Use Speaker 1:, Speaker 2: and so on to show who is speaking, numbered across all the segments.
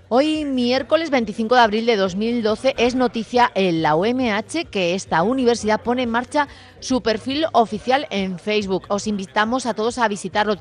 Speaker 1: Hoy, miércoles 25 de abril de 2012, es noticia en la UMH que esta universidad pone en marcha su perfil oficial en Facebook. Os invitamos a todos a visitarlo,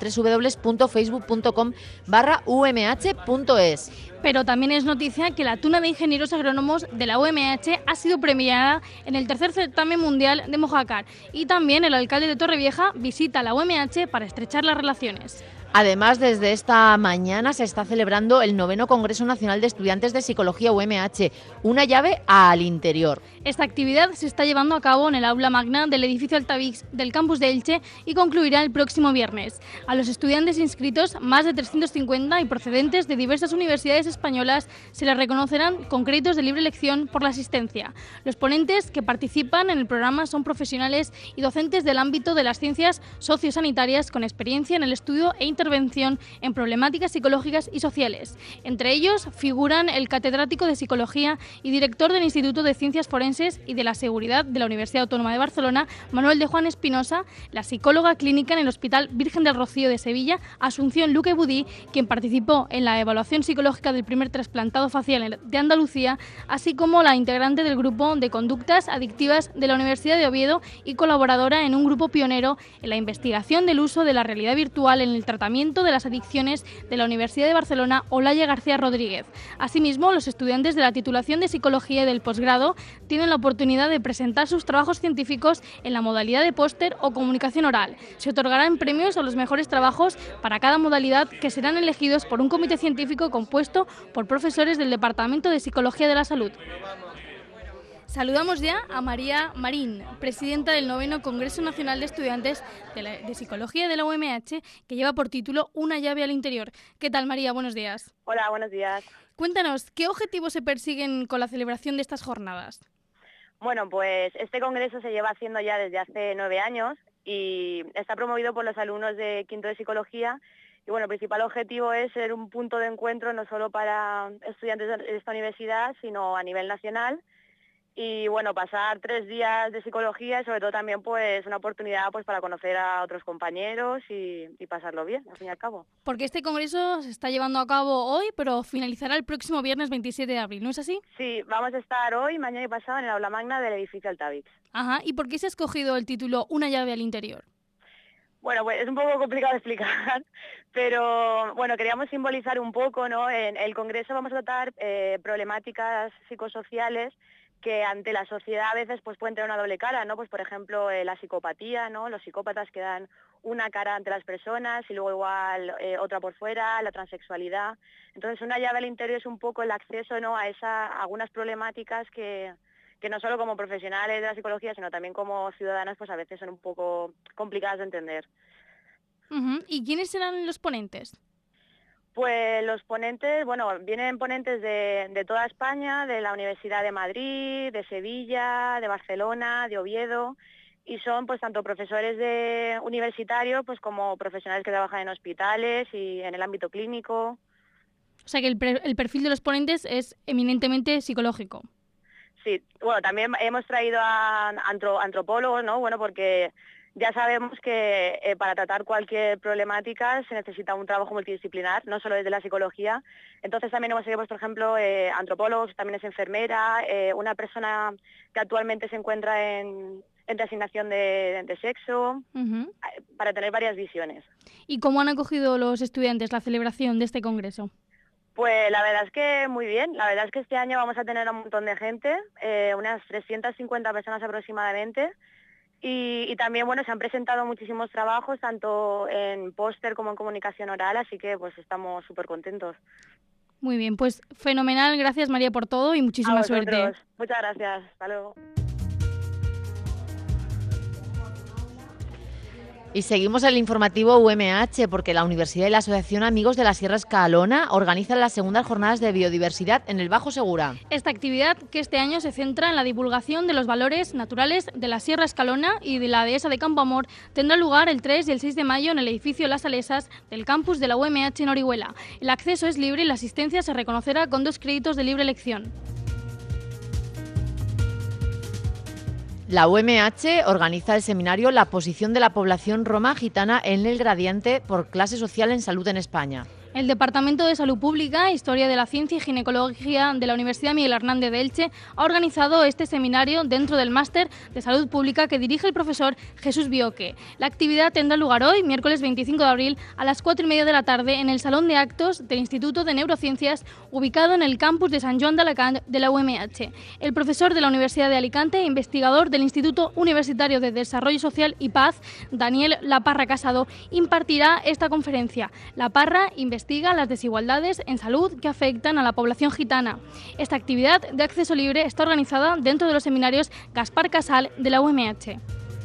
Speaker 1: www.facebook.com/umh.es.
Speaker 2: Pero también es noticia que la tuna de ingenieros agrónomos de la UMH ha sido premiada en el tercer certamen mundial de Mojácar, y también el alcalde de Torrevieja visita la UMH para estrechar las relaciones.
Speaker 1: Además, desde esta mañana se está celebrando el 9º Congreso Nacional de Estudiantes de Psicología UMH, una llave al interior.
Speaker 2: Esta actividad se está llevando a cabo en el aula magna del edificio Altavix del campus de Elche y concluirá el próximo viernes. A los estudiantes inscritos, más de 350 y procedentes de diversas universidades españolas, se les reconocerán con créditos de libre elección por la asistencia. Los ponentes que participan en el programa son profesionales y docentes del ámbito de las ciencias sociosanitarias con experiencia en el estudio e intervención en problemáticas psicológicas y sociales. Entre ellos figuran el catedrático de Psicología y director del Instituto de Ciencias Forenses y de la Seguridad de la Universidad Autónoma de Barcelona, Manuel de Juan Espinosa, la psicóloga clínica en el Hospital Virgen del Rocío de Sevilla, Asunción Luque Budí, quien participó en la evaluación psicológica del primer trasplantado facial de Andalucía, así como la integrante del grupo de conductas adictivas de la Universidad de Oviedo y colaboradora en un grupo pionero en la investigación del uso de la realidad virtual en el tratamiento de las adicciones de la Universidad de Barcelona, Olaya García Rodríguez. Asimismo, los estudiantes de la titulación de Psicología y del posgrado tienen la oportunidad de presentar sus trabajos científicos en la modalidad de póster o comunicación oral. Se otorgarán premios a los mejores trabajos para cada modalidad, que serán elegidos por un comité científico compuesto por profesores del Departamento de Psicología de la Salud. Saludamos ya a María Marín, presidenta del 9º Congreso Nacional de Estudiantes de Psicología de la UMH, que lleva por título Una llave al interior. ¿Qué tal, María? Buenos días.
Speaker 3: Hola, buenos días.
Speaker 2: Cuéntanos, ¿qué objetivos se persiguen con la celebración de estas jornadas?
Speaker 3: Bueno, pues este congreso se lleva haciendo ya desde hace 9 años y está promovido por los alumnos de quinto de Psicología. Y bueno, el principal objetivo es ser un punto de encuentro no solo para estudiantes de esta universidad, sino a nivel nacional. Y bueno, pasar 3 días de psicología y sobre todo también pues una oportunidad pues para conocer a otros compañeros y pasarlo bien, al fin y al cabo.
Speaker 2: Porque este congreso se está llevando a cabo hoy, pero finalizará el próximo viernes 27 de abril, ¿no es así?
Speaker 3: Sí, vamos a estar hoy, mañana y pasado en el aula magna del edificio Altavix.
Speaker 2: Ajá, ¿y por qué se ha escogido el título Una llave al interior?
Speaker 3: Bueno, pues es un poco complicado de explicar, pero bueno, queríamos simbolizar un poco, ¿no? En el congreso vamos a tratar problemáticas psicosociales que ante la sociedad a veces pues pueden tener una doble cara, ¿no? Pues por ejemplo la psicopatía, ¿no? Los psicópatas que dan una cara ante las personas y luego igual otra por fuera, la transexualidad. Entonces una llave al interior es un poco el acceso, ¿no? a algunas problemáticas que no solo como profesionales de la psicología, sino también como ciudadanas, pues a veces son un poco complicadas de entender.
Speaker 2: ¿Y quiénes serán los ponentes?
Speaker 3: Pues los ponentes, bueno, vienen ponentes de toda España, de la Universidad de Madrid, de Sevilla, de Barcelona, de Oviedo, y son pues tanto profesores universitarios pues como profesionales que trabajan en hospitales y en el ámbito clínico.
Speaker 2: O sea que el perfil de los ponentes es eminentemente psicológico.
Speaker 3: Sí, bueno, también hemos traído a antropólogos, ¿no? Bueno, porque ya sabemos que para tratar cualquier problemática se necesita un trabajo multidisciplinar, no solo desde la psicología. Entonces también hemos traído, por ejemplo, antropólogos, también es enfermera, una persona que actualmente se encuentra en reasignación de sexo, para tener varias visiones.
Speaker 2: ¿Y cómo han acogido los estudiantes la celebración de este congreso?
Speaker 3: Pues la verdad es que muy bien. La verdad es que este año vamos a tener un montón de gente, unas 350 personas aproximadamente. Y también, bueno, se han presentado muchísimos trabajos, tanto en póster como en comunicación oral, así que pues estamos súper contentos.
Speaker 2: Muy bien, pues fenomenal. Gracias, María, por todo y muchísima suerte.
Speaker 3: Muchas gracias. Hasta luego.
Speaker 1: Y seguimos el informativo UMH porque la Universidad y la Asociación Amigos de la Sierra Escalona organizan las segundas jornadas de biodiversidad en el Bajo Segura.
Speaker 2: Esta actividad, que este año se centra en la divulgación de los valores naturales de la Sierra Escalona y de la dehesa de Campoamor, tendrá lugar el 3 y el 6 de mayo en el edificio Las Salesas del campus de la UMH en Orihuela. El acceso es libre y la asistencia se reconocerá con 2 créditos de libre elección.
Speaker 1: La UMH organiza el seminario La posición de la población roma gitana en el gradiente por clase social en salud en España.
Speaker 2: El Departamento de Salud Pública, Historia de la Ciencia y Ginecología de la Universidad Miguel Hernández de Elche ha organizado este seminario dentro del Máster de Salud Pública que dirige el profesor Jesús Bioque. La actividad tendrá lugar hoy, miércoles 25 de abril, a las 4:30 de la tarde en el Salón de Actos del Instituto de Neurociencias, ubicado en el campus de Sant Joan d'Alacant de la UMH. El profesor de la Universidad de Alicante e investigador del Instituto Universitario de Desarrollo Social y Paz, Daniel Laparra Casado, impartirá esta conferencia. Laparra investiga las desigualdades en salud que afectan a la población gitana. Esta actividad de acceso libre está organizada dentro de los seminarios Gaspar Casal de la UMH.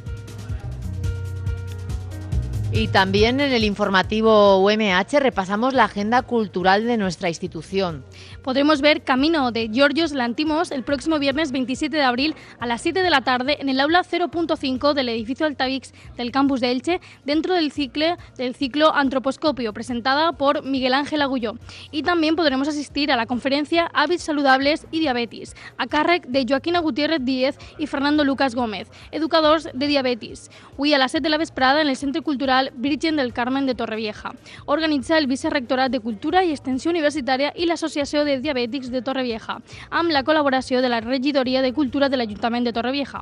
Speaker 1: Y también en el informativo UMH repasamos la agenda cultural de nuestra institución.
Speaker 2: Podremos ver Camino de Giorgios Lantimos el próximo viernes 27 de abril a las 7 de la tarde en el aula 0.5 del edificio Altavix del campus de Elche, dentro del ciclo Antroposcopio, presentada por Miguel Ángel Agulló. Y también podremos asistir a la conferencia Hábits saludables y diabetis, a càrrec de Joaquina Gutiérrez Díez y Fernando Lucas Gómez, educadors de diabetis. Avui a les 7 de la vesprada en el Centre Cultural Virgen del Carmen de Torrevieja. Organitza el Vicerrectorat de Cultura i Extensió Universitària i l'Associació de Diabètics de Torrevieja, amb la colaboració de la Regidoria de Cultura de l'Ajuntament de Torrevieja.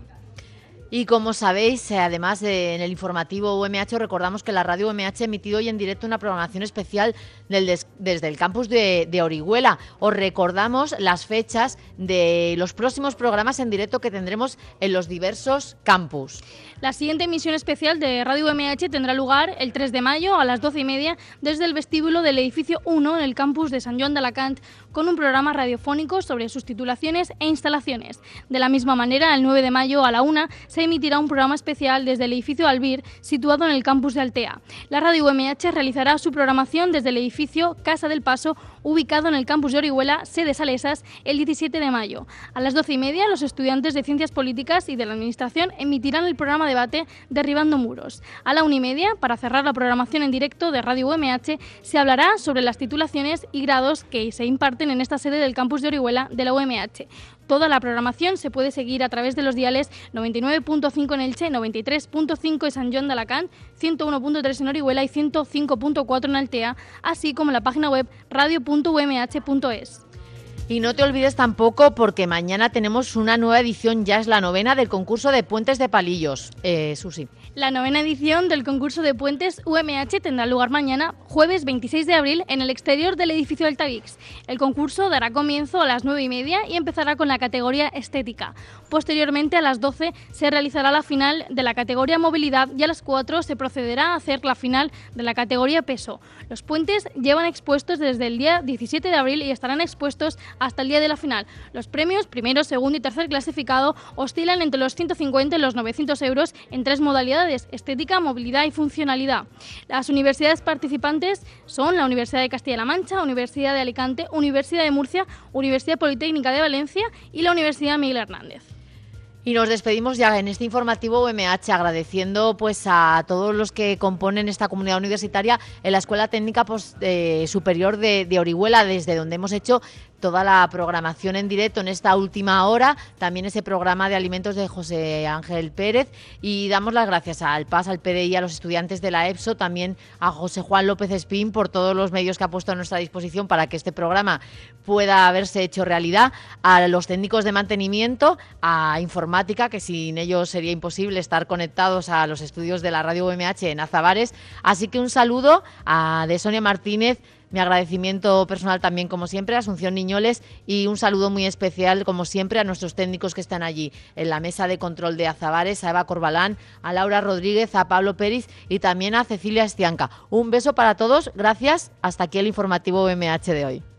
Speaker 1: Y como sabéis, además en el informativo UMH, recordamos que la radio UMH ha emitido hoy en directo una programación especial desde el campus de Orihuela. Os recordamos las fechas de los próximos programas en directo que tendremos en los diversos campus.
Speaker 2: La siguiente emisión especial de Radio UMH tendrá lugar el 3 de mayo a las 12:30 desde el vestíbulo del edificio 1 en el campus de Sant Joan d'Alacant, con un programa radiofónico sobre sus titulaciones e instalaciones. De la misma manera, el 9 de mayo a la 1 se emitirá un programa especial desde el edificio Albir, situado en el campus de Altea. La radio UMH realizará su programación desde el edificio Casa del Paso, ubicado en el campus de Orihuela, sede Salesas, el 17 de mayo. A las 12:30, los estudiantes de Ciencias Políticas y de la Administración emitirán el programa debate Derribando Muros. A la 1:30, para cerrar la programación en directo de Radio UMH, se hablará sobre las titulaciones y grados que se imparten en esta sede del campus de Orihuela de la UMH. Toda la programación se puede seguir a través de los diales 99.5 en Elche, 93.5 en Sant Joan d'Alacant, 101.3 en Orihuela y 105.4 en Altea, así como en la página web radio.umh.es.
Speaker 1: Y no te olvides tampoco, porque mañana tenemos una nueva edición, ya es la 9ª del concurso de puentes de palillos. Susi.
Speaker 2: La 9ª edición del concurso de puentes UMH tendrá lugar mañana, jueves 26 de abril, en el exterior del edificio Altavix. El concurso dará comienzo a las 9:30 y empezará con la categoría estética. Posteriormente, a las 12, se realizará la final de la categoría movilidad y a las 4 se procederá a hacer la final de la categoría peso. Los puentes llevan expuestos desde el día 17 de abril y estarán expuestos hasta el día de la final. Los premios, primero, segundo y tercer clasificado, oscilan entre los 150 y los 900 euros en 3 modalidades: estética, movilidad y funcionalidad. Las universidades participantes son la Universidad de Castilla-La Mancha, Universidad de Alicante, Universidad de Murcia, Universidad Politécnica de Valencia y la Universidad Miguel Hernández.
Speaker 1: Y nos despedimos ya en este informativo UMH agradeciendo pues a todos los que componen esta comunidad universitaria en la Escuela Técnica Superior de Orihuela, desde donde hemos hecho toda la programación en directo en esta última hora, también ese programa de alimentos de José Ángel Pérez, y damos las gracias al PAS, al PDI, a los estudiantes de la EPSO, también a José Juan López Espín por todos los medios que ha puesto a nuestra disposición para que este programa pueda haberse hecho realidad, a los técnicos de mantenimiento, a informática, que sin ellos sería imposible estar conectados a los estudios de la radio UMH en Azabares. Así que un saludo de Sonia Martínez, mi agradecimiento personal también, como siempre, a Asunción Niñoles, y un saludo muy especial, como siempre, a nuestros técnicos que están allí en la mesa de control de Azabares, a Eva Corbalán, a Laura Rodríguez, a Pablo Pérez y también a Cecilia Estianca. Un beso para todos, gracias, hasta aquí el informativo UMH de hoy.